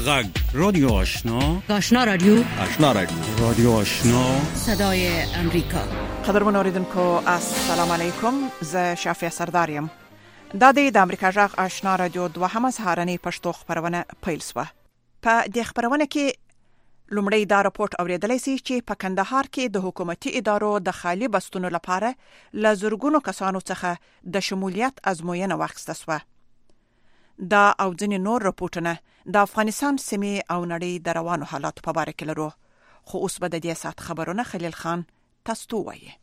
غږ رادیو آشنا رادیو رادیو آشنا صدای امریکا. قدرمن اوریدونکو السلام علیکم. زه شافیه سرداریم. دا د امریکا غږ آشنا رادیو دوهمه سهارنۍ پښتو خبرونه پیل شوه. په دې خبرونه کې لومړی دا راپورټ اوریدلای شي چې په کندهار کې د حکومتي ادارو د خالی بستونو لپاره ل زرګونو کسانو څخه د شمولیت ازموینه واخیسته شوه. دا او ځینې نور راپورټونه د افغانستان سیمې او نړۍ د روانو حالاتو په اړه کې لرو، خو اوس به د دې سات خبرونه خلیل خان تاسو ته وایي.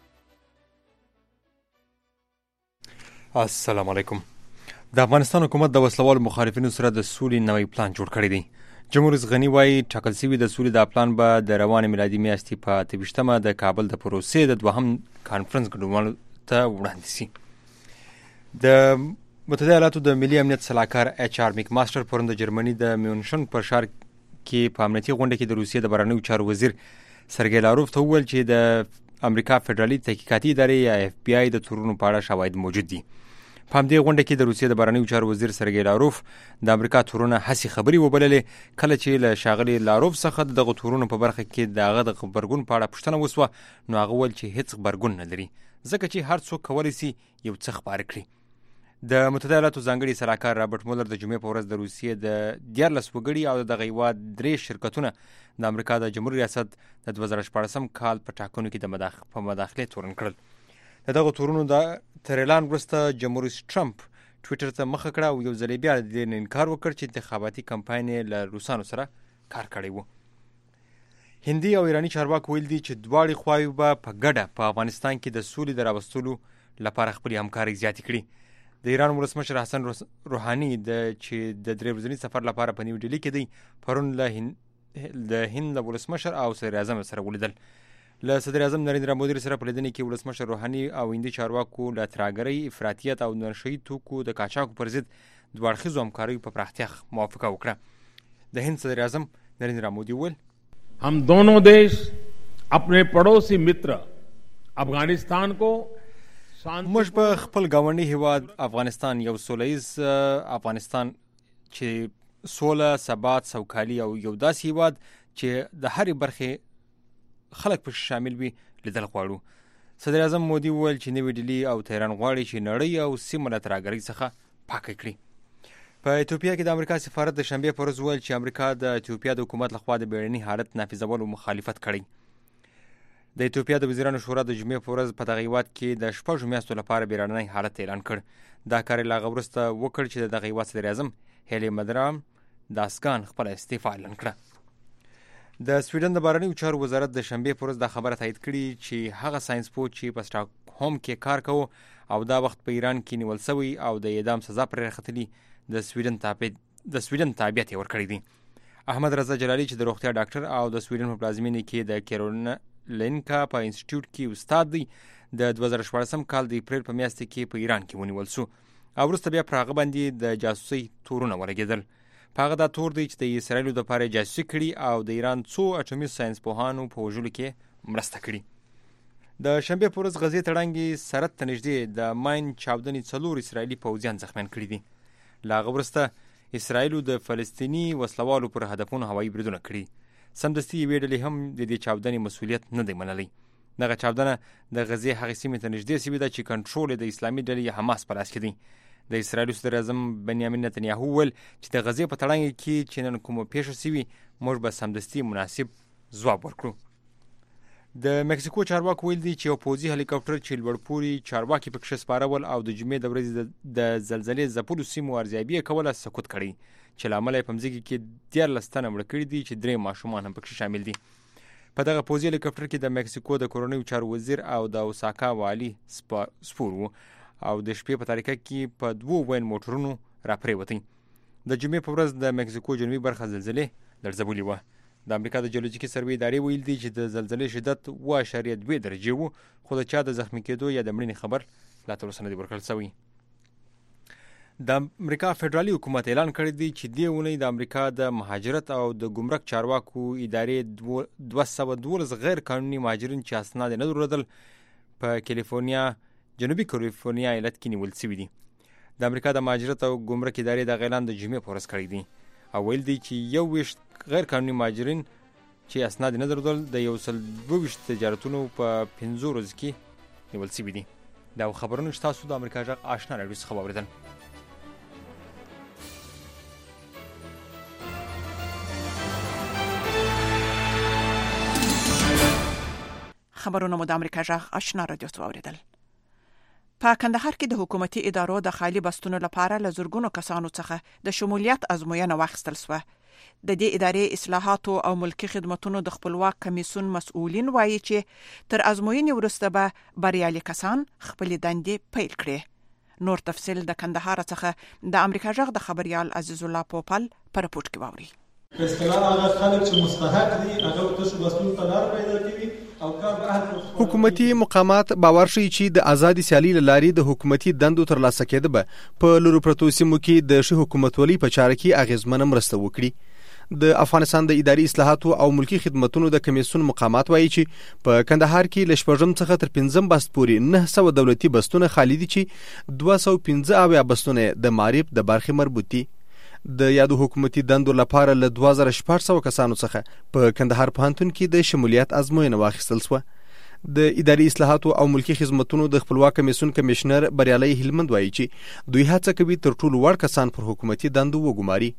السلام علیکم. د افغانستان حکومت د وسلوالو مخالفینو سره د سولې نوی پلان جوړ کړی دی. جمهور رئیس غنی وایي ټاکل شوی د سولې د پلان به د روانې میلادي میاشتې په 28مه د کابل د پروسې د دوهم کانفرنس ګډونوالو ته وړاندې شي. د متحده ایالاتو د ملي امنیت سلاکار HR میک ماستر پرون د جرمني د میونشن په ښار کې په امنیتي غونډه کې د روسیې د بهرنیو چارو وزیر سرګی لاروف ته وویل چې د امریکا فدرالي تحقیقاتي ادارې یا FBI د تورونو په اړه شواهد موجود دي. په همدې غونډه کې د روسیې د بهرنیو چارو وزیر سرګی لاروف د امریکا تورونه هسې خبري وبللې، کله چې له ښاغلي لاروف څخه دغه تورونو په برخه کې دغه د خبرګون په اړه پوښتنه وسوه، نو هغه وویل چې هیڅ خبرګون نه لري، ځکه چې هر څوک کولی شي یو څه خبره کړي. د متحده ایالاتو ځانګړي سلاکار رابرټ مولر د جمعې په ورځ د روسیې د 14 وګړي او دغه هیواد 3 شرکتونه د امریکا د جمهوریت ریاست د 2014 کال په ټاکنو کې د مداخلې تورن کړل. دغه تورونو د تر اعلان وروسته جمهور رئیس ټرمپ ټویټر ته مخه کړه او یو ځل بیا د دې انکار وکړ چې انتخاباتي کمپاین له روسانو سره کار کړی و. هندي او ایرانی چارواکو ویل دي چې دواړي خواوې به په ګډه په افغانستان کې د سولې د راوستلو لپاره خپلې همکاري زیاتې کړي. د ایران ولسمشر حسن روحاني چې د 3 ورځني سفر لپاره په نیو ډیلي کې دی، پرون د هند ولسمشر او صدر اعظم سره ولیدل. له صدر اعظم نریندرا مودي سره په لیدنې کې ولسمشر روحاني او هندي چارواکو له ترهګرۍ، افراطیت او نشهیي توکو د قاچاق پر ضد دوه اړخیزو همکاریو په پراختیا موافقه وکړه. د هند صدر اعظم نریندرا مودي وویل हम दोनों देश अपने पड़ोसी मित्र अफगानिस्तान को موږ په خپل ګاونډي هیواد افغانستان یو سولهییز افغانستان چې سوله، ثبات، سوکالي او یو داسې هیواد چې د هرې برخې خلک پکې شامل وي لیدل غواړو. صدر اعظم مودي وویل چې نوی ډیلي او تهران غواړي چې نړۍ او سیمه له ترهګرۍ څخه پاکه کړي. په ایتوپیا کې د امریکا سفارت د شنبې په ورځ وویل چې امریکا د ایتوپیا د حکومت لخوا د بیړني حالت نافذولو مخالفت کړی. د ایتوپیا د وزیرانو شورا د جمعې په ورځ په دغه هیواد کې د 6 میاشتو لپاره بیړنی حالت اعلان کړ. دا کار یې لا وروسته وکړ چې دغه هیواد صدر اعظم هیلی مدرام داسکان خپل استعفا اعلان کړه. د سویډن د بهرنیو چارو وزارت د شنبې په ورځ دا خبره تایید کړې چې هغه ساينسپوه چې په سټاکهولم کې کار کوي او دا وخت په ایران کې نیول شوی او د اعدام سزا پرې راختلی، د سویډن تابعیت یې ورکړی دی. احمد رضا جلالي چې د روغتیا ډاکټر او د سویډن په پلازمینې کې د کیرولینا لینکا په انسټیټیوټ کې استاد دی، د 2014 کال د اپریل په میاشت کې په ایران کې ونیول شو او وروسته بیا پر هغه باندې د جاسوسي تورونه ولګېدل. په هغه دا تور دی چې د اسرائیلو د لپاره جاسوسي کړي او د ایران څو اټومي ساينس پوهانو په وژلو کې مرسته کړي. د شنبې په ورځ غزې تړانګې سرحد ته نږدې د ماین چاودنې 4 اسرائیلي پوځیان زخمیان کړي دي. له هغه وروسته اسرائیلو د فلسطیني وسلوالو پر هدفونو هوایي بریدونه کړي. سمدستي یوې ډلې هم د دې چاودنې مسؤلیت نه دی منلی. دغه چاودنه د غزې هغې سیمې ته نږدې شوې ده چې کنټرول د اسلامي ډلې حماس په لاس کې دی. د اسرائیلو صدر اعظم بنیامین نتنیاهو وویل چې د غزې په تړانګې کې چې نن کومه پیښه شوې، موږ به سمدستي مناسب ځواب ورکړو. د مکسیکو چارواکو ویل دي چې یو پوځي هلیکاپټر چې لوړپوړي چارواکي پکې سپارول او د جمعې د ورځې د زلزلې ځپلو سیمو ارزیابي یې کوله سقوط کړی، چې له امله یې په مځکه کې 14 تنه مړه کړي دي چې 3 ماشومان هم پکې شامل دي. په دغه پوځي هلیکاپټر کې د مکسیکو د کورنیو چارو وزیر او د اوساکا والي سپور وو او د شپې په تاریکه کې په 2 وین موټرونو راپریوتي. د جمعې په ورځ د مکسیکو جنوبي برخه زلزلې لړزولې وه. د امریکا د جیولوژیکي سروې ادارې ویل دي چې د زلزلې شدت 7.2 درجې وو، خو د چا د زخمی کېدو یا د مړینې خبر لا تر اوسه نه دی ورکړل شوی. د امریکا فدرالي حکومت اعلان کړی دی چې دې اونۍ د امریکا د مهاجرت او د ګمرک چارواکو ادارې 212 غیر قانوني مهاجرین چې اسناد نه درلودل په جنوبي کالیفورنیا ایالت کې نیول شوي دي. د امریکا د مهاجرت او ګمرک ادارې د اعلان د جمعې په ورځ کړی دی او ویل دی چې 21 غیر قانوني مهاجرین چې اسناد نه درلودل د 122 تجارتونو په 15 ورځو کې نیول شوي دي. دا خبرونه چې تاسو د امریکا غږ آشنا راډیو څخه واورېدل. خبرونه مو د امریکا غږ آشنا راډیو څخه واورېدل. په کندهار کې د حکومتي ادارو د خالي بستونو لپاره له زرګونو کسانو څخه د شمولیت ازموینه واخیستل شوه. د دې ادارې اصلاحاتو او ملکی خدماتونو د خپلواک کمیسیون مسؤلین وایي چې تر ازموینې وروسته به بریالي کسان خپل دندې پیل کړي. نور تفصیل د کندهار څخه د امریکا غږ د خبريال عزیز الله پوپل پر رپورت کې واوري. په اصطلاح هغه خلک چې مستحق دي هغه ته شو بسون ته لار پیدا کوي او کار به حکومتي مقامات باور شي چې د آزادي سیالي لاري د حکومتي دندو ترلاسه کېده به په لورو پرتو سیمو کې د ښه حکومتولي په چاره کې اغیزمنه مرسته وکړي. د افغانستان د اداري اصلاحاتو او ملکی خدماتونو د کمیسیون مقامات وایي چې په کندهار کې ل شپږم څخه تر 15 بست پورې 900 دولتي بستونه خالي دي چې 215 بستونه د معرف د برخې مربوط دي. د یادو حکومتي دندو لپاره له 2400 کسانو څخه په کندهار پوهنتون کې د شمولیت ازموینه واخیستل شوه. د اداري اصلاحاتو او ملکی خدماتونو د خپلواک کمیسیون کمشنر بریالي هلمند وایي چې دوی هڅه کوي تر ټولو وړ کسان پر حکومتي دندو وګماري.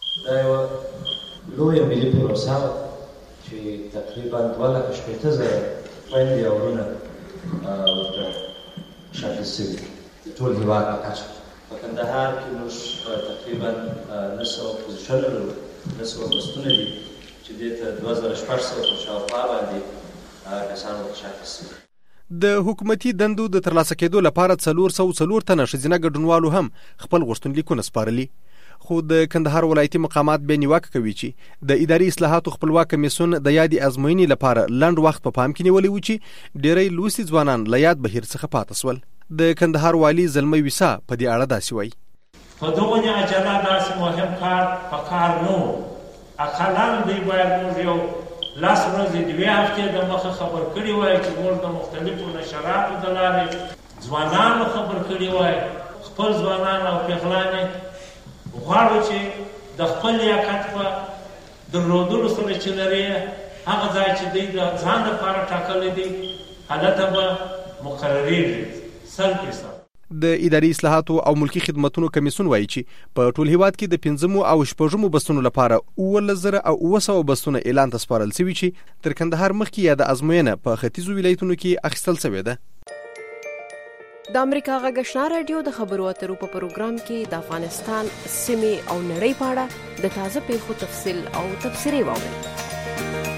لویه ملي پروسه چې تقریبا 2,000 خویندې او وروڼه ورته شامل شوي د ټول هېواد په کچه. په کندهار کې موږ تقریبا 900 پوزیشن لرو، 900 بستونه دي چې دې ته 2,600 په شاوخوا باندې کسان ورته شامل شوي. د حکومتي دندو د ترلاسه کېدو لپاره 404 تنه ښځینه ګډونوالو هم خپل غوښتنلیکونه سپارلي. خو د کندهار ولایتي مقامات به نیوکه کوي چې د اداري اصلاحاتو خپلواک کمیسیون د یادې ازموینې لپاره لنډ وخت په پام کې نیولی و چې ډېری لوستي ځوانان له یاد بهیر څخه پاتې سول. د کندهار والي زلمی ویسا په دې اړه داسې وایي: په دغه عجله داسې مهم کار په کار نه و. اقلا دوی باید موږ یو 10 ورځې 2 هفتې د مخه خبر کړي وای چې موږ د مختلفو نشراتو د لارې ځوانانو خبر کړي وای. خپل ځوانان او پیغلانې غواړو چې د خپل لیاقت په درلودلو سره چې لري هغه ځای چې دوی د ځان لپاره ټاکلی دی هلته به مقرریږي 100%. د اداري اصلاحاتو او ملکی خدماتونو کمیسیون وایي چې په ټول هیواد کې د 15 او 16 بستونو لپاره 1,900 بستونه اعلان تسپارل شوي چې تر کندهار مخکې یا د ازموینه په ختیځو ولایتونو کې اخیستل شوې ده. د امریکا غږ آشنا راډیو د خبرو اترو په پروګرام کې د افغانستان سیمې او نړۍ په اړه د تازه پیښو تفصیل او تبصرې واورئ.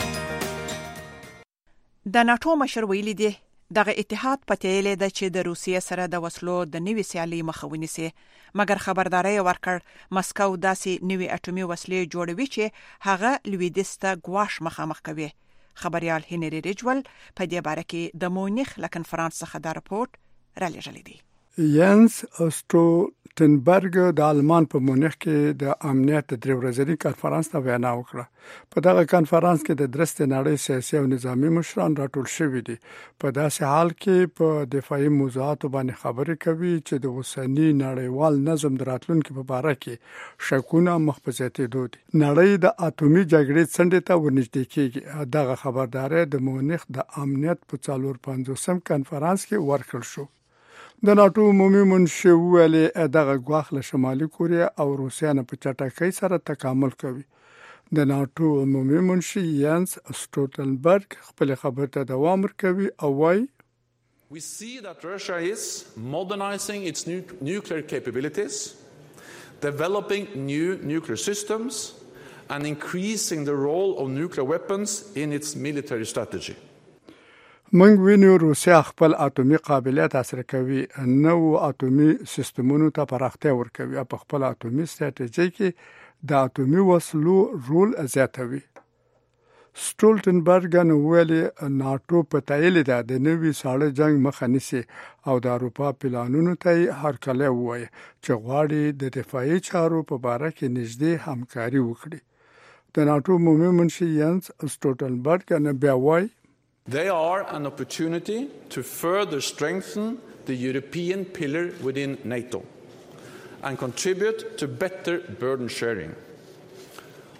د ناتو مشر ویلي دی دغه اتحاد پټیلې ده چې د روسیې سره د وسلو د نوي سیالي مخه ونیسي، مګر خبرداري ورکړ مسکو داسې نوي اټومي وسلې جوړوي چې هغه لویدیځ ته ګواښ مخامخ کوي. خبريال هنري ریجول په دې باره کې د مونیخ له کنفرانس څخه دا رپورت را لېږلی دی. ینس اسټولټنبرګ د آلمان په مونیخ کې د امنیت د 3 ورځني کنفرانس ته وینا وکړه. په دغه کنفرانس کې د درسته نړۍ سیاسي او نظامی مشران راټول شوي دي. په داسې حال کې په دفاعي موضوعاتو باندې خبرې کوي چې د اوسنی نړیوال نظم دراتلونکو په اړه کې شکونه مخ په زیاتېدو دي. نړۍ د اټومي جګړې څنډې ته ورنږدې کېږي. دغه خبرداري د مونیخ د امنیت په 450م کنفرانس کې ورکړل شو. د ناتو عمومي منشي ویلي دغه ګواښ له شمالي کوریا او روسیا نه په چټکۍ سره تکامل کوي. د ناتو عمومي منشي ینس اسټولټنبرګ خپل خبرې ته دوام ورکوي او وايي: We see that Russia is modernizing its nuclear capabilities, developing new nuclear systems and increasing the role of nuclear weapons in its military strategy. موږ وینو روسیا خپل اټومي قابلیت عصري کوي، نو اټومي سیستمونو ته پراختیا ورکوي او په خپل اټومي ستراتیژي کې د اټومي وسلو رول زیاتوي. سټولټنبرګ نو ویلي ناتو په تایید د نوي ساړه جنگ مخه نیسي او د اروپا پلانونو ته هرکلی وایي چې غواړي د دفاعي چارو په اړه کې نږدې همکاري وکړي. د ناتو عمومي منشي ینس سټولټنبرګ نو بیا وایي: They are an opportunity to further strengthen the European pillar within NATO and contribute to better burden sharing.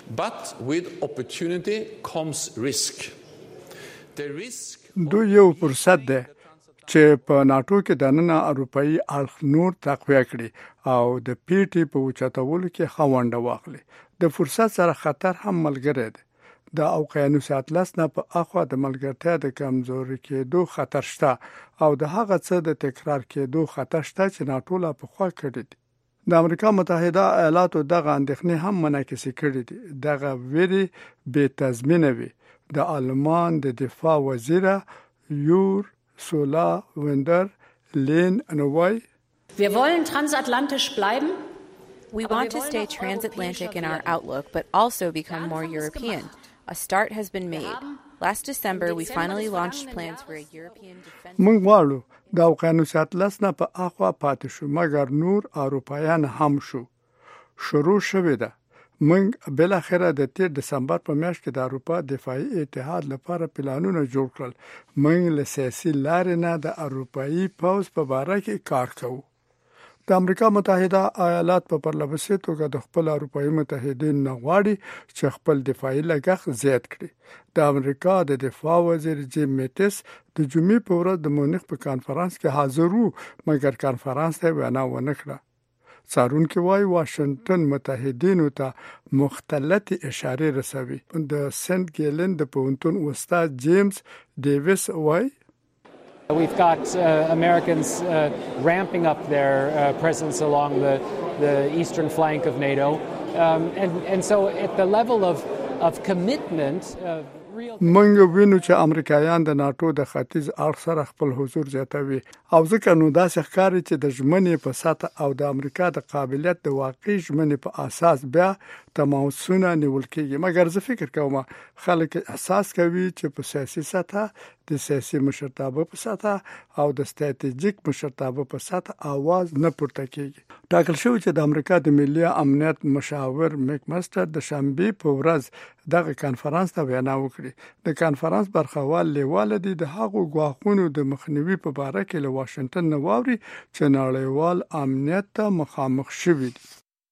But with opportunity comes risk. The risk دو یو فرصت ده چې په ناتو کې د نن اروپאי اړخ نور تقویه کړي او د پیټي په اوچتولو کې خوانده واخلي. د فرصت سره خطر هم ملګری دی. د اوقیانوس اطلس نه په اخوا د ملګرتیا د کمزوري کېدو خطر شته او د هغه څه د تکرار کېدو خطر شته چې ناتو لا په خوا کړی دی. د امریکا متحده ایالاتو دغه اندېښنې هم منعکس کړي دي. دغه ویری بې تضمینه وي. د آلمان د دفاع وزیر Ursula von der Leyen نوای Wir wollen transatlantisch bleiben. We want to stay transatlantic in our outlook, but also become more European. A start has been made. Last December, we finally launched plans for a European defense... موږ غواړو د اوقیانوس اطلس نه په اخوا پاتې شو مګر نور اروپایان هم شروع شوې ده. موږ بل اخره د 13 دسمبر په میاشت کې د اروپا دفاعي اتحاد لپاره پلانونه جوړ کړل. موږ له سیاسي لارې نه د اروپאי پوز په باره کې کار کوو. د امریکا متحده ایالات په پرلپسې توګه د خپل اروپאי متحدین نه غواړي چې خپل دفاعي لګښت زیات کړي. د امریکا د دفاع وزیر جیم میټس د جمعې په ورځ د مونیخ په کانفرنس کې حاضر وو مګر کانفرنس ته وینا ونه کړه. څارونکو وايي واشنگټن متحدینو ته مختلطې اشارې رسوي. د سنت ګیلن د پوهنتون استاد جیمز ډیویس وايي We've got Americans ramping up their presence along the eastern flank of NATO. And so at the level of commitment, موږ وینو چې امریکایان د ناتو د ختیځ اړخ سره خپل حضور زیاتوي او ځکه نو داسې ښکاري چې د ژمنې په سطح او د امریکا د قابلیت د واقعي ژمنې په اساس بیا تماسونه نیول کېږي. مګر زه فکر کوم خلک احساس کوي چې په سیاسي سطح د سیاسي مشرتابه په سطح او د ستراتیژیک مشرتابه په سطح आवाज نه پورته کېږي. ټاکل شوی چې د امریکا د ملي امنیت مشاور میک ماستر د شنبه په ورځ دغه کانفرنس ته وینا وکړي. د کانفرنس برخوال لیواله دي د هغو غواخونو د مخنیوي په اړه کې له واشنگټن نه واوري چې نړیوال امنیت ته مخامخ شوي دي.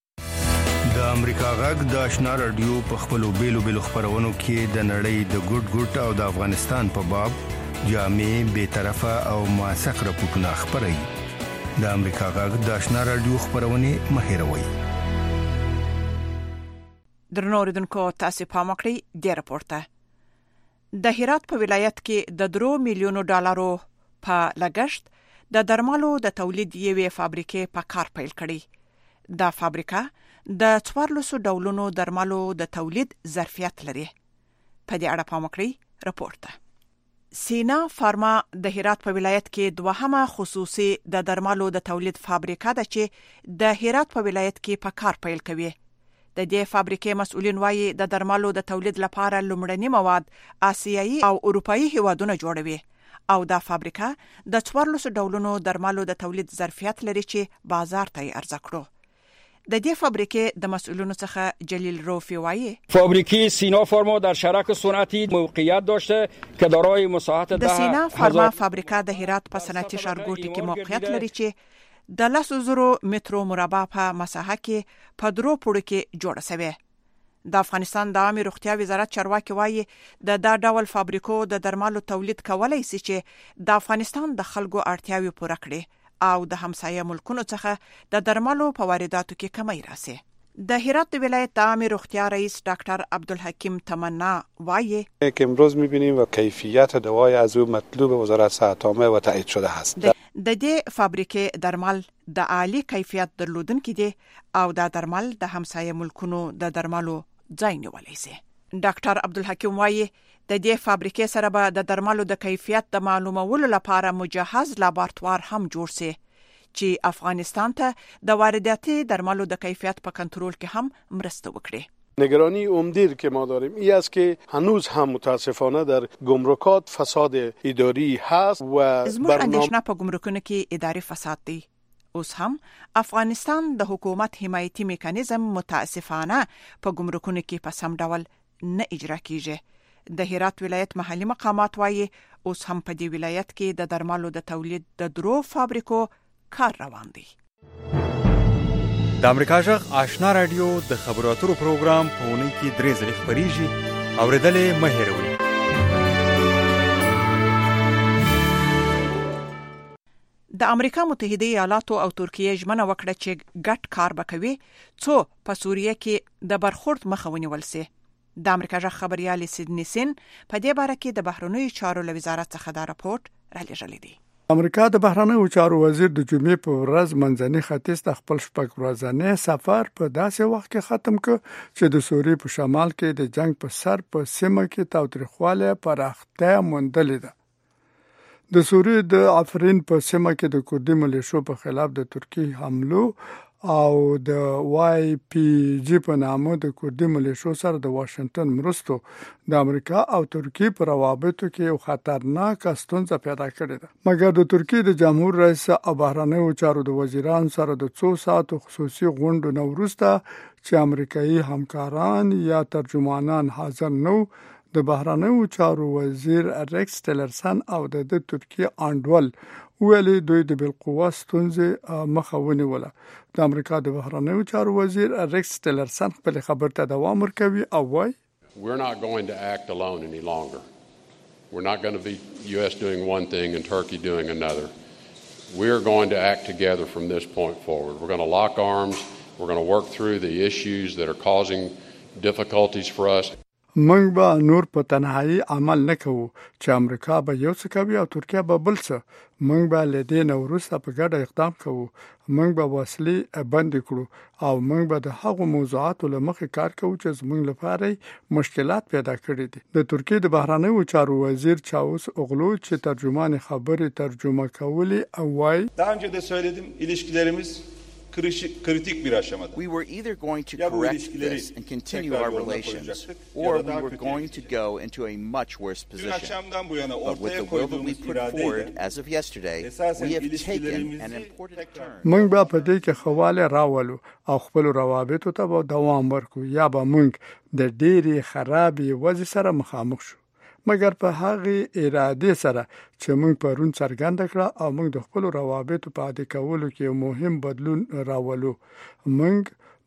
د امریکا غږ د آشنا رادیو په خپلو بیلو خبرونو کې د نړۍ د ګډ او د افغانستان په باب جامع به طرفه او موثق راپورټونه خبري. د امریکا غږ د آشنا رادیو خبرونه مهیروي. درنو اوریدونکو تاسو پام وکړئ د راپورته. د هرات په ولایت کې د 3 میلیونو ډالرو په لګښت د درملو د تولید یوې فابریکې په کار پیل کړي. دا فابریکه د 14 ډولونو درملو د تولید ظرفیت لري. په دې اړه پام وکړئ راپورته. سینا فارما د هرات په ولایت کې دوهمه خصوصي د درملو د تولید فابریکه ده چې د هرات په ولایت کې په کار پیل کوي. د دې فابریکې مسؤلین وايي د درملو د تولید لپاره لومړني مواد آسیایي او اروپאי هیوادونه جوړوي او دا فابریکه د 14 ډولونو درملو د تولید ظرفیت لري چې بازار ته ارزه کړو. د دې فابریکې د مسؤلینو څخه جلیل روفی وايي فابریکه سینا فارما در شرک صنعتی موقعیت داشته که دارای مساحت د سینا فارما فابریکه د هرات په صنعتي ښارګوټي کې موقعیت لري چې د 100,000 مترو مربع په مساحه کې په 3 پوړو کې جوړه شوی. د افغانستان د عامه روغتیا وزارت چارواکي وايي د ډول فابریکو د درملو تولید کولای شي چې د افغانستان د خلکو اړتیاوې پوره کړي او د همسایه ملکونو څخه د درملو په وارداتو کې کمی راسي. د هرات ولایت د عامه روغتیا رئیس ډاکټر عبدالحکیم تمنا وايي که امروز می‌بینیم و کیفیت دوای از او مطلوب وزارت صحت عامه و تایید شده است. د دې فابریکې درمل د عالی کیفیت درلودونکو دي او دا درمل د همسایه ملکونو د درملو ځای نیولی شي. ډاکټر عبدالحکیم وايي د دې فابریکې سره به د درملو د کیفیت د معلومولو لپاره مجهز لابراتوار هم جوړ شي چې افغانستان ته د وارداتي درملو د کیفیت په کنټرول کې هم مرسته وکړي. نگرانی عمدی که ما داریم این است که هنوز هم متاسفانه در گمرکات فساد اداری هست و زموږ اندېښنه په ګمرکونو کې اداري فساد دی. اوس هم افغانستان د حکومت حمایتي میکانیزم متاسفانه په ګمرکونو کې په سم ډول نه اجرا کیږي. د هرات ولایت محلي مقامات وايي اوس هم په دې ولایت کې د درملو د تولید د 3 فابریکو کار روان دی. د امریکا جغ آشنا رادیو د خبرو اترو پروګرام په اونۍ کې 3 ځله خبريږي. اوریدلې مه هېروئ. د امریکا متحده ایالاتو او ترکیه ژمنه وکړه چې ګډ کار وکوي څو په سوریه کې د برخورد مخه ونیول سي. د امریکا جغ خبريال سیدنی سین په دې باره کې د بهرنیو چارو له وزارت څخه دا راپورټ را لېږلی دی. امریکا د بهرنیو چارو وزیر د جمعې په ورځ منځني ختیځ ته خپل شپږ ورځنی سفر په داسې وخت کې ختم کړ چې د سوریې په شمال کې د جنگ په سر په سیمه کې تاوتریخوالی پراختیا موندلې ده. د سوریې د عفرین په سیمه کې د کردي ملیشو په خلاف د ترکیې حملو او د وای پی جی په نامه د کردي ملیشو سره د واشنگټن مرستو د امریکا او ترکیې په روابطو کې یو خطرناک ستونزه پیدا کړې ده. مګر د ترکیې د جمهور رئیس او بهرنیو چارو د وزیران سره د 2 ساعتو خصوصي غونډو نه وروسته چې امریکایي همکاران یا ترجمانان حاضر نو، د بهرنیو چارو وزیر ریکس ټیلرسن او د ترکیې انډول ویلي دوی د بالقوه ستونزې مخه ونیوله. د امریکا د بهرنیو چارو وزیر ریکس ټیلرسن خپل خبر ته دوام ورکوي او وایي We're not going to act alone any longer. We're not going to be US doing one thing and Turkey doing another. We're going to act together from this point forward. We're going to lock arms. We're going to work through the issues that are causing difficulties for us. موږ به نور په تنهایی عمل نه کوو چې امریکا به یو څه کوي او ترکیه به بل څه. موږ به له دې نه وروسته په ګډه اقدام کوو. موږ به وسلې بندې کړو او موږ به د هغو موضوعاتو له مخې کار کوو چې زموږ لپاره مشکلات پیدا کړي دي. د ترکیې د بهرنیو چارو وزیر چاوس اوغلو چې ترجمان خبرې ترجمه کولی او وایي daha önce de söyledim, ilişkilerimiz kritik bir aşamada. We were either going to correct this and continue our relations, or we were going to go into a much worse position. But with the will that we put forward as of yesterday, we have taken an important turn. موږ به په دې کې خواله راولو او خپل روابطو ته به دوام ورکو یا به موږ د ډېری خرابې وضع سره مخامخ شو. مګر په هغه اراده سره چې موږ پرون څرګند کړه او موږ د خپل روابطو په عادي کولو کې مهم بدلون راولو. موږ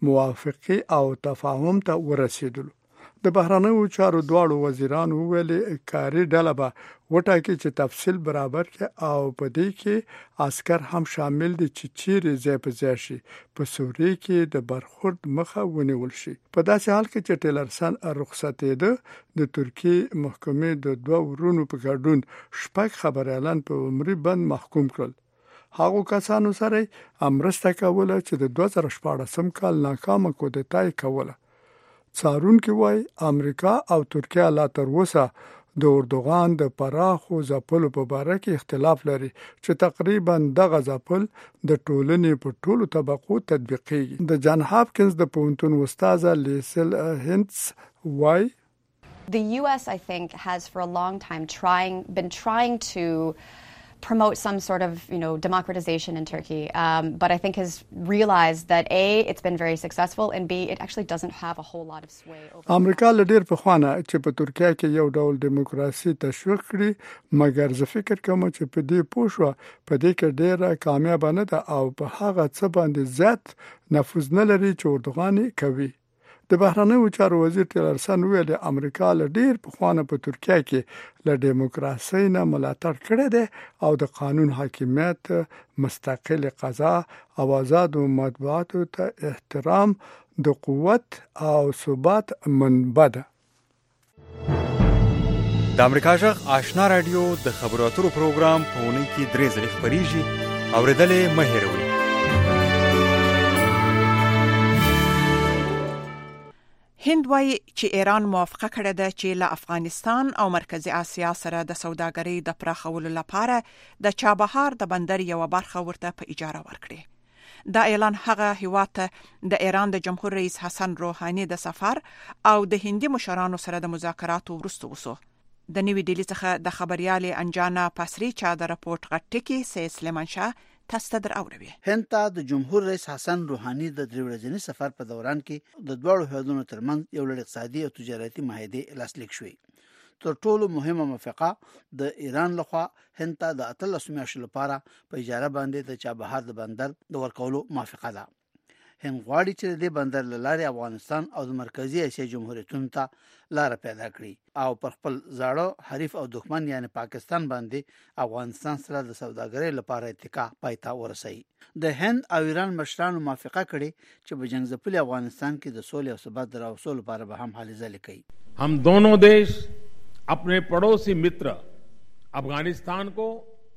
موافقه او تفاهم ته ورسېدلو. د بهرنیو چارو دواړو وزیرانو ویلي کاري ډله به وټاکي چې تفصیل برابر کړي او په دې کې عسكر هم شامل دي چې چیرې ځای په ځای شي په سوریه کې د برخورد مخه ونیول شي. په داسې حال کې چې ټیلرسن رخصتېده، د ترکیې محکمې د 2 ورونو په ګډون 6 خبريالان په عمري بند محکوم کړل. هغه کسانو سره امرسته کوله چې د 2014 کال ناکامه کودتا کوله. څارونکي وایي امریکا او ترکیه لا تر اوسه د اردوغان د پراخو ځپلو په باره کې اختلاف لري چې تقریبا دغه ځپل د ټولنې په ټولو طبقو تطبیقېږي. د جان هاپکینز د پوهنتون استاده لیسل هینتس وایي The US, I think, has for a long time been trying to promote some sort of, democratization in Turkey, but I think has realized that A, it's been very successful, and B, it actually doesn't have a whole lot of sway over. امریکا له ډیر پخوانه چې په ترکیه کې یو ډول دیموکراسي تشویق کړي، مګر زه فکر کوم چې په دې پوښوه په دې کې ډیره کامیاب نه ده او په هغه څه باندې زیات نفوذ نه لري چې اردوغان کوي. د بهرنیو چارو وزیر ټیلرسن ویلي امریکا له ډیر پخوانه په ترکیه کې له دیموکراسي نه ملاتړ کړی دی او د قانون حاکمیت، مستقل قضا او آزادو مطبوعاتو ته احترام د قوت او ثبات منبع ده. د امریکا جغ آشنا رادیو د خبرو اترو پروګرام په اونۍ کې 3 ځله خبريږي. اوریدلې مه هېروئ. هند وایي چې ایران موافقه کړې ده چې له افغانستان او مرکزی اسیا سره د سوداګرۍ د پراخولو لپاره د چابهار د بندر یو برخه ورته په اجاره ورکړي. دا اعلان هغه هیواد ته د ایران د جمهور رئیس حسن روحاني د سفر او د هندي مشرانو سره د مذاکراتو وروسته وسو. د نوې ډیلي څخه د خبريالې انجانا پاسری چا د راپورټ غټکی سي سلیمان شاه تاسو در اوروي. هند ته د جمهور رئیس حسن روحاني د 3 ورځني سفر په دوران کې د دوه هیوادونو ترمنځ یو لړ اقتصادي او تجارتي معاهده لاسلیک شوې. تر ټولو مهمه موافقه د ایران لخوا هند ته د 13 میاشتو لپاره په اجاره باندې د چابهار د بندر د ورکولو موافقه ده. هند غواړي چې د بندر لارې افغانستان او د مرکزی اسیا جمهوریتونو ته لار پیدا کړي او پر خپل زاړه حریف او دښمن یعنی پاکستان باندې افغانستان سره د سوداګرۍ لپاره اتکا پایته ورسوي. د هند او ایران مشرانو موافقه کړې چې په جنگ ځپلي افغانستان کې د سولې او ثبات راوستلو لپاره به هم هلې ځلې کوي. हम दोनों देश अपने पड़ोसी मित्र अफगानिस्तान को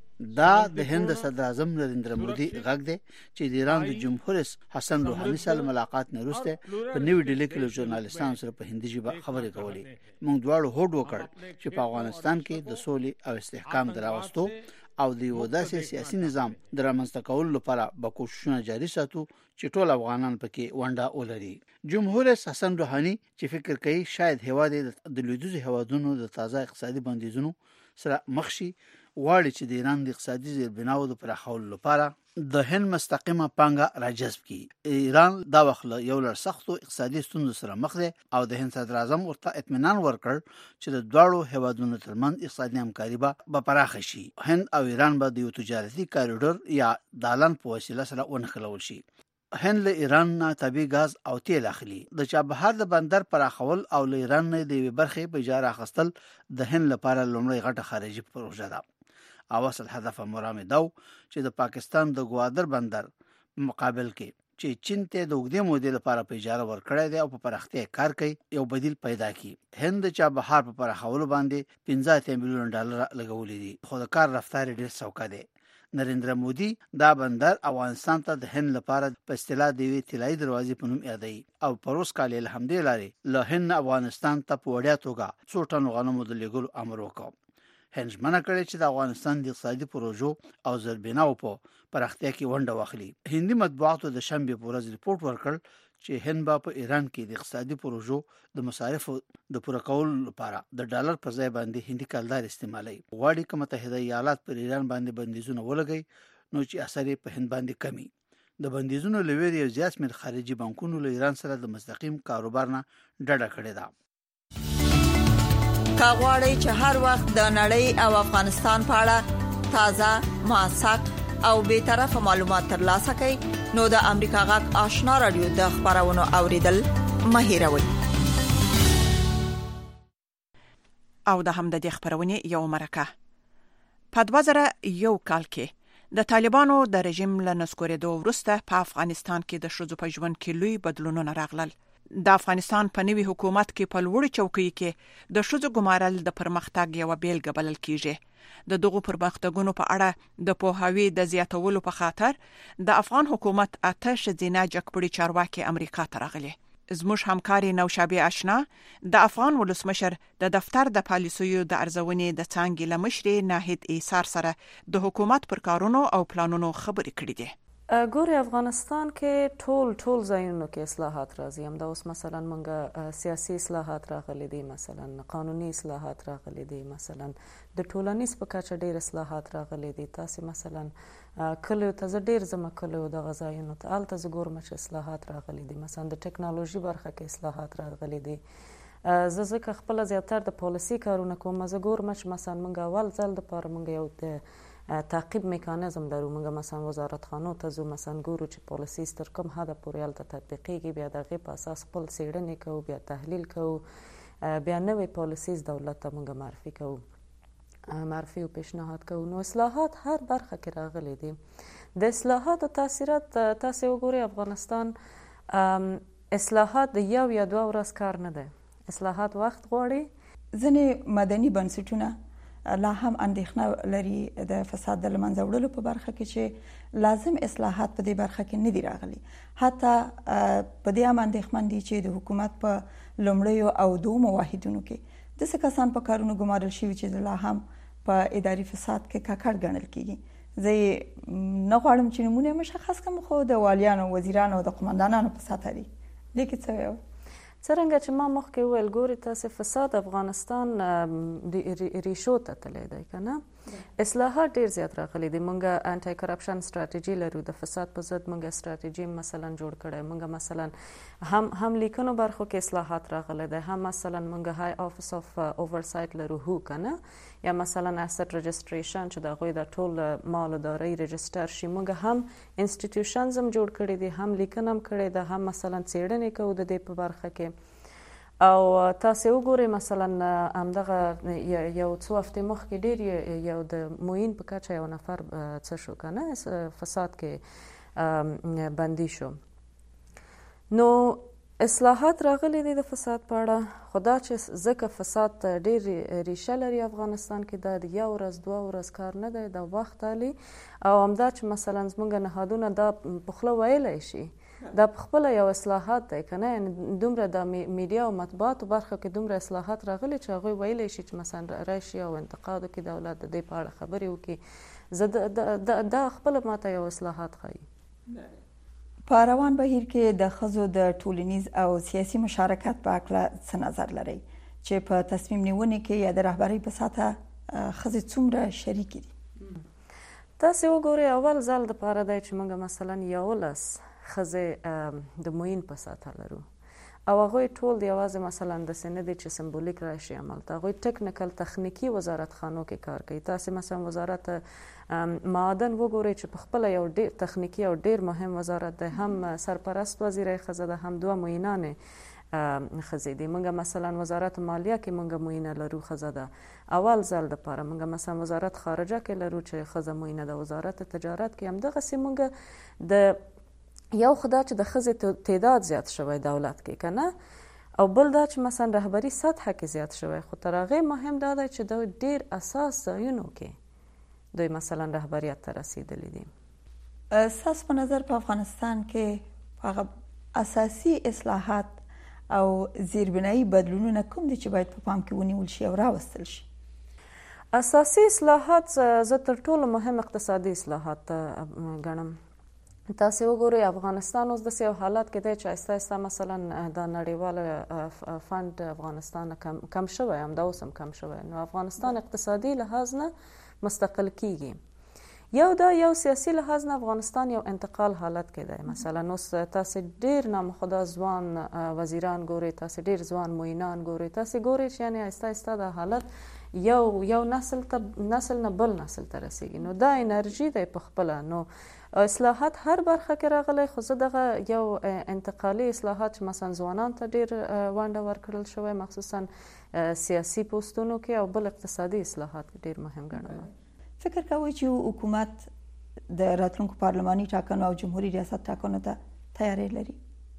دا د هند صدر اعظم نریندر مودي غږ دی چې د ایران د جمهور رئیس حسن روحاني سره ملاقات نه وروسته په نیو ډیلی کې له ژورنالستانو سره په هندي ژبه خبرې کولې. موږ دواړو هوډ وکړ چې په افغانستان کې د سولې او استحکام دراوستو او د یو داسې سیاسي نظام د رامنځته کولو لپاره به کوښښونه جاري ساتو چې ټول افغانان پکې ونډه ولري. جمهور رئیس حسن روحاني چې فکر کوي شاید هیواد د لویدیځو هیوادونو د تازه اقتصادي بندیزونو سره مخ شي، غواړي چې د ایران د اقتصادي زیربناو د پراخولو لپاره د هند مستقیمه پانګه راجذب کړي. ایران دا وخت یو لړ سختو اقتصادي ستونزو سره مخ دی او د هند صدر اعظم ورته اطمینان ورکړ چې د دواړو هیوادونو ترمنځ اقتصادي همکاري به پراخه شي. هند او ایران به د یو تجارتي کاریډور یا دالان په وسیله سره ونښلول شي. هند له ایران نه طبیعي ګاز او تیل اخلي. د چابهار د بندر پراخول او له ایران نه د یوې برخې په اجاره اخیستل د هند لپاره لومړی غټه خارجي پروژه ده. او اصل هدف مرامه دو چې د پاکستان د ګوادر بندر مقابل کې چې چین ته د وګړي مودې لپاره په اجاره ورکړی دی او په پراختیا کار کوي یو بدیل پیدا کړي. هند چابهار په پراخولو باندې 15 میلیون ډالر لګولې دي، خو د کار رفتار ډیر سوکه دی. نریندر مودي دا بندر افغانستان ته د هند لپاره په اصطلاح د وی طلایي دروازې په نوم یادوي او پروس کال الحمدلله له هند افغانستان ته په وړیا توګه 100 ټن غنمو د لېږلو امر وکړ. هند منع کړی چې د افغانستان د اقتصادي پروژو او زیربناو په پراختیا کې ونډه واخلي. هندي مطبوعاتو د شنبه په ورځ ریپورت ورکړ چې هند په ایران کې د اقتصادي پروژو د مصارفو د پوره کولو لپاره د ډالر په ځای باندې هندي کلدار استعمالوي. غواړي چې متحده ایالات پر ایران باندې بندیزونه ولګي نو چې اثر په هند باندې کمی. د بندیزونو لویری یو زیات مر خارجي بانکونو له ایران سره د مستقیم کاروبار نه ډډه کړې ده. کاغواړی چې هر وخت د نړۍ او افغانستان په اړه تازه، موثق او به طرفه معلومات ترلاسه کړئ نو د امریکا غږ آشنا رادیو د خبرونو اوریدل مه هیروئ. او د هم د خبرونې یو مرکه په 2001 کال کې د طالبانو د رژیم له نسکورېدو وروسته په افغانستان کې د ښځو په ژوند کې لوی بدلونونه راغلل. د افغانستان په نوي حکومت کې په لوړ چوکۍ کې د ښځو ګمارل د پرمختګ یو بیلګه بلل کیږي. د دغو پرمختګونو په اړه د پوهاوی د زیاتولو په خاطر د افغان حکومت آتش زینا جګپړي چارواکي امریکا ته راغلي. زموږ همکاري نوشابه آشنا د افغان ولسمشر د دفتر د پالیسیو د ارزونې د څانګې لمشري ناهید ایثار سره د حکومت پر کارونو او پلانونو خبرې کړې دي. ګوري افغانستان کې ټول ځایونو کې اصلاحات راځي. هم دا اوس مثلا منګه سیاسي اصلاحات راغلي دي، مثلا قانوني اصلاحات راغلي دي، مثلا د ټولنیز په کچه ډېر اصلاحات راغلي دي. تاسو مثلا کله ته ډېر زما کله د غزاینو ته الته زګورم چې اصلاحات راغلي دي، مثلا د ټکنالوژي برخه کې اصلاحات راغلي دي. زه خپل زیاتره د پالیسي کارونه کوم. زګورم چې مثلا منګه اول ځل د پاره منګه یو د تعقیب میکانیزم لرو. موږ مثلا وزارت خانو ته زو مثلا ګورو چې پالیسي تر کوم حد پورې الته تطبیقیږي، بیا دغه په اساس خپل څېړنې کوو، بیا تحلیل کوو، بیا نوې پالیسي دولت ته موږ معرفي کوو، معرفي او پیشنهاد کوو. نو اصلاحات هر برخه کې راغلي دي. د اصلاحاتو تاثیرات تاسو وګورئ افغانستان اصلاحات د یو یا دوه ورځې کار نه دی. اصلاحات وخت غواړي. ځینې مدني بنسټونه لا هم اندېښنه لري د فساد د لمنځه وړلو په برخه کې چې لازم اصلاحات په دې برخه کې نه دي راغلي. حتی په دې هم اندېښمن دي چې د حکومت په لومړیو او دومو واحدونو کې داسې کسان په کارونو ګمارل شوي چې لا هم په اداري فساد کې ککړ ګڼل کېږي. زه نه غواړم چې نومونه مشخص کړم، خو د والیانو، وزیرانو او د قمندانانو په سطحه دي. دې کې څه وایو؟ څرنګه چې ما مخکې وویل ګورې تاسې فساد افغانستان ریشو ته تللی دی که نه. اصلاحات ډیر زیات راغلي دي. مونږ انټي کرپشن ستراتیژي لرو، د فساد په ضد مونږ ستراتیژي مثلا جوړ کړی. مونږ مثلا هم لیکنو برخو کې اصلاحات راغلي دي، هم مثلا مونږ های افیس اف اوورسایت لرو هو کنه، یا مثلا اسټ رجستریشن چې د غوی د ټول مال او دارایی رجستر شي. مونږ هم انسټیټیوشنز هم جوړ کړي دي، هم لیکنه هم کړي ده، هم مثلا څېړنې کوو د دې په برخه کې. او تاسو وګورئ مثلا همدغه یو څو هفتې مخکې ډېر یو د موین په کچه یو نفر څه شو کنه فساد کې بندي شو. نو اصلاحات راغلي دي د فساد په اړه، خو دا چې ځکه فساد ډېر ریشه لري افغانستان کې، دا د یو ورځ دوه ورځ کار نه دی، دا وخت علي. او همدا چې مثلا زموږ نهادونه دا په خوله ویلی شي، دا په خپله یو اصلاحات دی که نه. یعنې دومره د میډیا او مطبوعاتو برخه کې دومره اصلاحات راغلي چې هغوی ویلی شي چې مثلا راشي او انتقاد وکړي دولت د دې په اړه خبرې وکړي. دا خپله ماته یو اصلاحات ښایي. په روان بهیر کې د ښځو د ټولنیز او سیاسي مشارکت په هکله څه نظر لرئ چې په تصمیم نیونې کې یا د رهبرۍ په ساحه ښځې څومره شریکې دي؟ تاسې وګورئ اول ځل دپاره دی چې موږ مثلا 11 ښځې د موین په ساحه لرو، او هغوی ټول د یوازې مثلا داسې نه دي چې سمبولیک راشي عمل ته، هغوی ټکنیکل تخنیکي وزارت خانو کې کار کوي. تاسې مثلا وزارت معدن وګورئ چې په خپله یو ډېر تخنیکي او ډېر مهم وزارت دی، هم سرپرست وزیره ښځه ده، هم 2 معینانې ښځې دي. موږ مثلا وزارت مالیه کې موږ معینه لرو ښځه ده اول ځل دپاره. موږ مثلا وزارت خارجه کې لرو چې ښځه معینه ده. وزارت تجارت کې همدغسې موږ د یو خدا چې د ښځې تعداد زیات شوی دولت کې که نه، او بل دا چې مثلا رهبري سطحه کې زیات شوی، خو تر هغې مهم دا دی چې دوی ډېر اساس ځایونو کې دوی مثلا رهبریت ته رسېدلي دي. ستاسو په نظر په افغانستان کې هغه اساسي اصلاحات او زیربنایي بدلونونه کوم دي چې باید په پام کې ونیول شي او راوستل شي؟ اساسي اصلاحات زه تر ټولو مهم اقتصادي اصلاحات ګڼم. تاسې وګورئ افغانستان اوس داسې یو حالت کې دی چې آهسته آهسته مثلا دا نړیواله فند افغانستان کم شوی، همدا اوس هم کم شوی. نو افغانستان اقتصادي لحاظ نه مستقل کیږي. یو سیاسي لحاظ نه افغانستان یو انتقال حالت کې دی. مثلا اوس تاسې ډېر نامخدا ځوان وزیران ګورئ، تاسې ډېر ځوان معینان ګورئ، تاسې ګورئ چې یعنې آهسته آهسته دا حالت یو نسل نه بل نسل ته رسېږي. نو دا انرژي دی په خپله. نو اصلاحات هر برخه کې راغلی، خو زه دغه یو انتقالي اصلاحات چې مثلا ځوانانو ته ډېر ونډه ورکړل شوی مخصوصا سیاسي پوستونو کې، او بل اقتصادي اصلاحات ډېر مهم ګڼم. فکر کوئ چې حکومت د راتلونکو پارلماني ټاکنو او جمهوري ریاست ټاکنو ته تیاری لري؟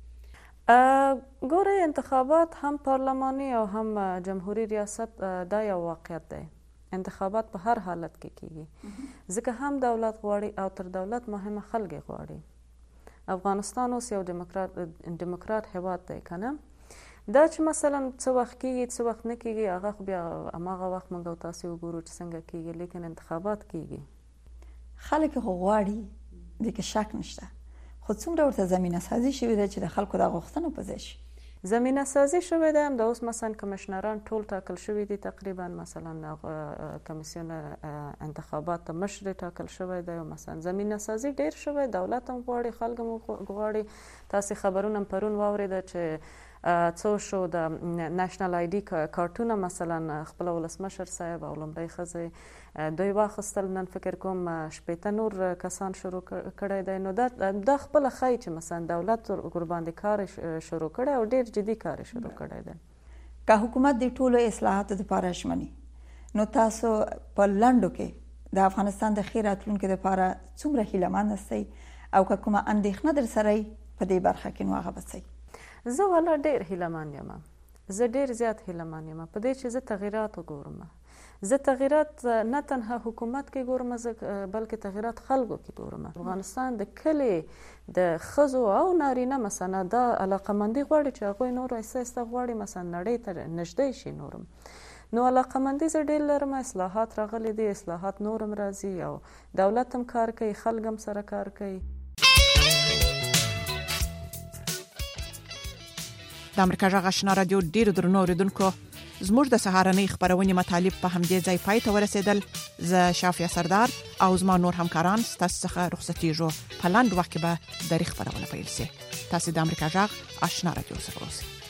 ګورئ انتخابات هم پارلماني او هم جمهوري ریاست دا یو واقعیت دی. انتخابات په هر حالت کې کیږي، ځکه هم دولت غواړي او تر دولت مهمه خلک غواړي. افغانستان اوس یو ډیموکرات هیواد دی که نه. دا چې مثلا څه وخت کیږي څه وخت نه کیږي هغه خو بیا هماغه وخت موږ او تاسې وګورو چې څنګه کیږي، لیکن انتخابات کیږي. خلک خو غواړي، دې کې شک نشته، خو څومره ورته زمینه سازي شوې ده چې د خلکو د غوښتنو په ځای شي؟ زمینه سازي شوې ده. همدا اوس مثلا کمشنران ټول ټاکل شوي دي تقریبا. مثلا کمیسیون انتخابات ته مشر ټاکل شوی دی، او مثلا زمینه سازي ډېر شوی، دولت هم غواړي، خلک هم غواړي. تاسې خبرونه پرون واورېده چې څو شو د نېشنل آی ډي کارتونه مثلا خپل ولسمشر صاحب او لومړی ښځې دوی واخیستل. نن فکر کوم 80 نور کسان شروع کړی دی. نو دا خپله ښایي چې مثلا دولت ورباندې کار شروع کړی او ډېر جدي کار شروع کړی دی. که حکومت د ټولو اصلاحاتو دپاره ژمني، نو تاسو په لنډو کې د افغانستان د ښې راتلونکي دپاره څومره هیلهمند یاستئ، او که کومه اندېښنه در سره یې په دې برخه کې نو هغه به څه؟ زه والا ډېر هیلهمند یم، زه ډېر زیات هیلهمند یم په دې چې زه تغییرات وګورم. زه تغییرات نه تنها حکومت کې ګورم، بلکې تغییرات خلکو کې ګورم. افغانستان د کلي د ښځو او نارینه مثلا دا علاقمندي غواړي چې هغوی نور آهسته آهسته غواړي مثلا نړۍ ته نږدې شي نورم. نو علاقمندي زه ډېر لرم. اصلاحات راغلي دي، اصلاحات نورم راځي، او دولت هم کار کوي، خلک هم سره کار کوي. د د امریکا غږ آشنا رادیو ډیر درنو اوریدونکو زموږ د سهارنۍ خبرونه مطالب په همدې ځای پای ته ورسېدل. زه شافیا سردار او زما نور همکاران ستاسو څخه رخصتېږو. په لاندې وخت کې به د خبرونه پیل شي. تاسو د امریکا غږ آشنا رادیو سره اوسئ.